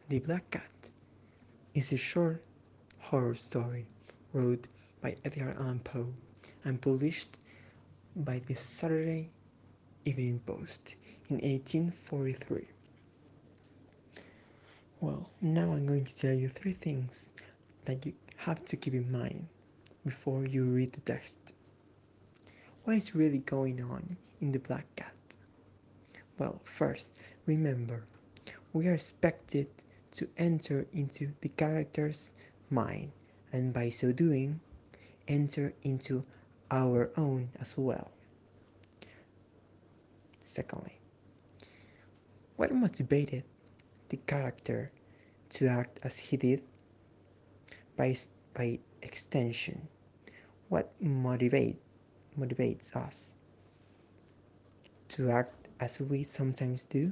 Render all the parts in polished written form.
The Black Cat is a short horror story wrote by Edgar Allan Poe and published by the Saturday Evening Post in 1843. Well, now I'm going to tell you three things that you have to keep in mind before you read the text. What is really going on in the Black Cat? Well, first, remember, we are expected to enter into the character's mind and by so doing, enter into our own as well. Secondly, what motivated the character to act as he did? By, by extension, what motivates us to act as we sometimes do?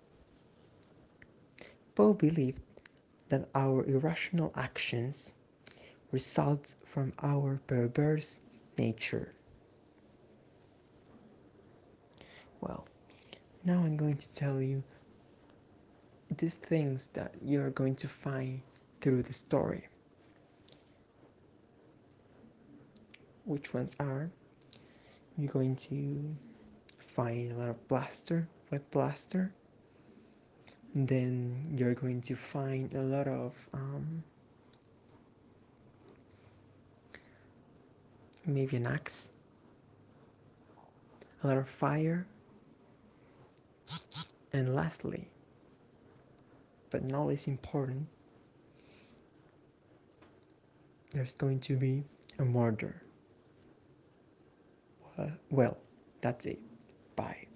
Poe believed that our irrational actions result from our perverse nature. Well, now I'm going to tell you these things that you're going to find through the story. Which ones are? You're going to find a lot of wet blaster. Then you're going to find a lot of maybe an axe, a lot of fire, and lastly, but not least important, there's going to be a murder. Well, that's it. Bye.